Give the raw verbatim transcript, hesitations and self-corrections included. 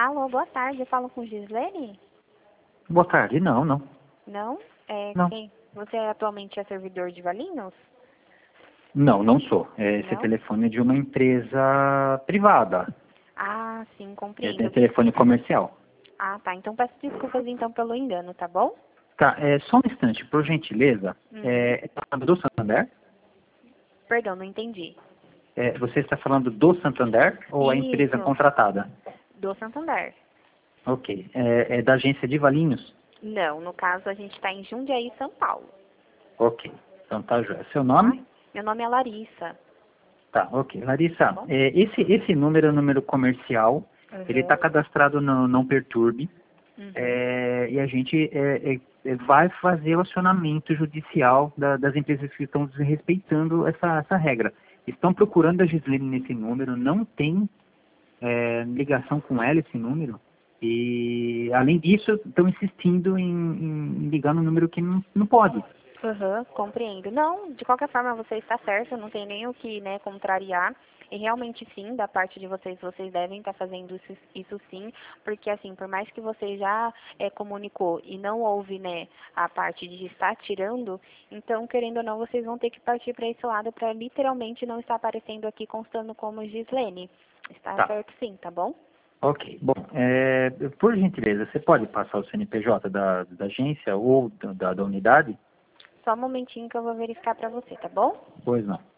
Alô, boa tarde. Eu falo com Gislene? Boa tarde. Não, não. Não? É, Não. quem? Você atualmente é servidor de Valinhos? Não, não sou. É, esse Não? telefone é de uma empresa privada. Ah, sim, É, tem compreendo. telefone comercial. Ah, tá. Então peço desculpas então pelo engano, tá bom? Tá, é, só um instante, por gentileza. Uhum. É, tá falando do Santander? Perdão, não entendi. É, você está falando do Santander ou a empresa Isso, contratada? do Santander. Ok. É, é da agência de Valinhos? Não, no caso a gente está em Jundiaí, São Paulo, Ok. Então tá, joia. Seu tá? nome? Meu nome é Larissa, Tá, ok. tá Larissa, bom? é, esse, esse número é o número comercial. Ele está Uhum. cadastrado no Não Perturbe. Uhum. É, e a gente é, é, é, vai fazer o acionamento judicial da- das empresas que estão desrespeitando essa, essa regra. Estão procurando a Gislene nesse número, não tem é, ligação com ela esse número, e além disso estão insistindo em, em ligar no número que não, não pode. Uhum, compreendo. Não, de qualquer forma você está certo, não tem nem o que, né, contrariar. E realmente sim, da parte de vocês, vocês devem estar fazendo isso, isso sim, porque assim, por mais que você já é, comunicou e não houve, né, a parte de estar tirando, então, querendo ou não, vocês vão ter que partir para esse lado para literalmente não estar aparecendo aqui constando como Gislene. Está Tá, certo sim, tá bom? ok. Bom, é, por gentileza, você pode passar o C N P J da, da agência ou da, da unidade? Só um momentinho que eu vou verificar para você, tá bom? Pois não.